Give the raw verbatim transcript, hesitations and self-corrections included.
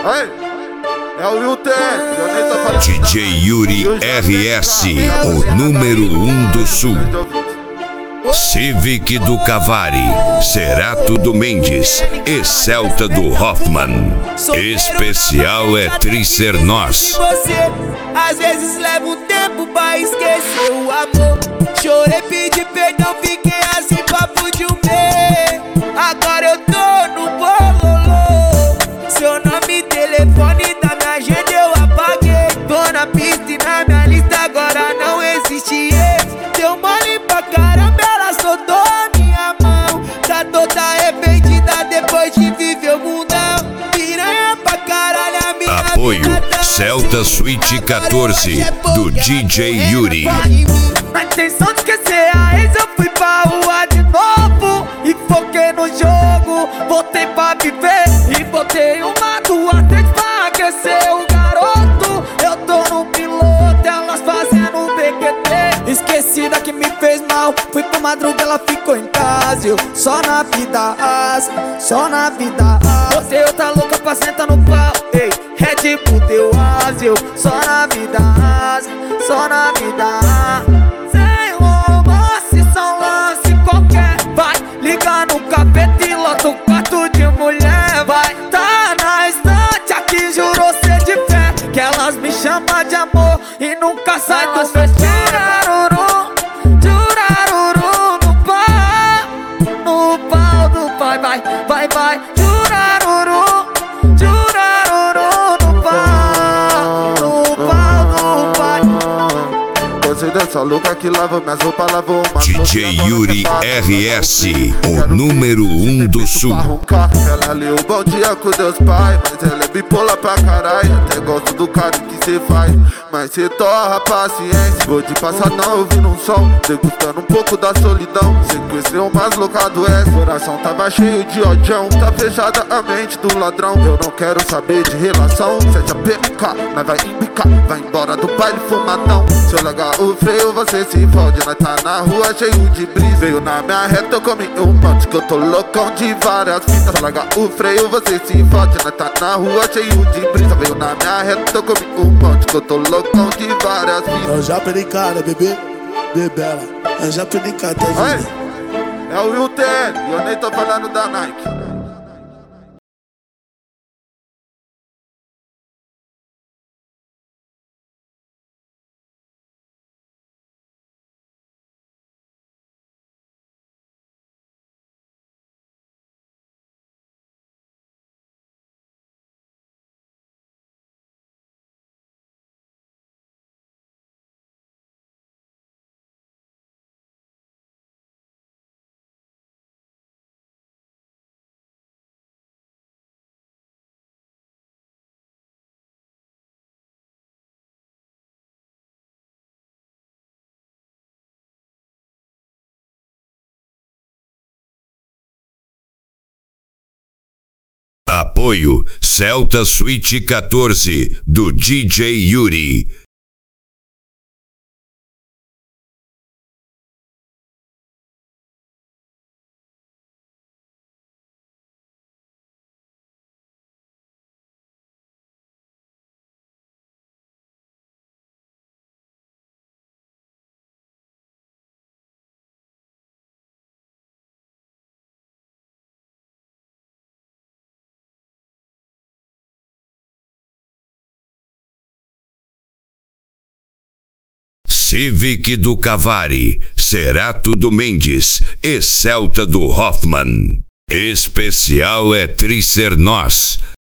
Aí, é o Will Ten, eu nem tô falando. D J Yuri R S, o número um do Sul. Civic do Cavari, Cerato do Mendes e Celta do Hoffman. Especial é Tricer Nós. Você às vezes leva um tempo pra esquecer o amor. Chorei, pedi perdão, fiquei assim papo de um mês. Agora eu tô no bololô. Seu nome e telefone da minha agenda eu apaguei. Tô na pista e na minha lista agora não existe ex. Deu mole pra caramba, ela soltou a minha mão. Tá toda arrependida depois de viver o mundão. Piranha pra caralho, a minha Apoio tá Celta Suite quatorze do D J Yuri. Na intenção de esquecer a ex, eu fui pra rua de novo e foquei no jogo. Voltei pra viver e botei uma duas, três pra aquecer o garoto. Eu tô no piloto, elas fazendo B Q T. Esquecida que me fez mal, fui pra madruga, ela ficou em casa. Eu só na vida asa, só na vida asa. Você outra louca pra sentar no pau, ei, Red Bull deu asa. Eu só na vida asa, só na vida asa. Sem romance, só um lance qualquer. Vai ligar no capeta e lota o quarto de mulher. Vai tá na estante aqui, jurou ser de fé. Que elas me chamam de amor e nunca sai do festinho. Juraruru, juraruru no pau, no pau do pai. Vai, vai, vai, juraruru, juraruru no pau, no pau do pai. Você dessa louca que lava minhas roupas, lavou uma D J Yuri R S, o número um do Sul. Ela leu Bom Dia com Deus Pai, mas ela é bipolar pra caralho. Até gosto do carinho que cê faz, mas cê torra a paciência. Vou de passadão ouvindo um som, degustando um pouco da solidão. Sequestrei umas loucas do S, coração tava cheio de odião. Tá fechada a mente do ladrão, eu não quero saber de relação. Sete A P K, nós vai embicar, vai embora do baile fumadão. Se eu largar o freio, você se fode, nós tá na rua cheio de brisa. Veio na minha reta, eu comi um monte, que eu tô loucão de várias fitas. Se eu largar o freio, você se fode, nós tá na rua cheio de brisa. Veio na minha reta, eu comi um monte, que eu tô loucão de várias fitas. Eu já perdi cara, bebê, bebela. Eu já perdi cara, tá vendo? É o Will Ten, e eu nem tô falando da Nike. Apoio Celta Suite quatorze do D J Yuri. Civic do Cavari, Cerato do Mendes e Celta do Hoffman. Especial é Tricer Nós.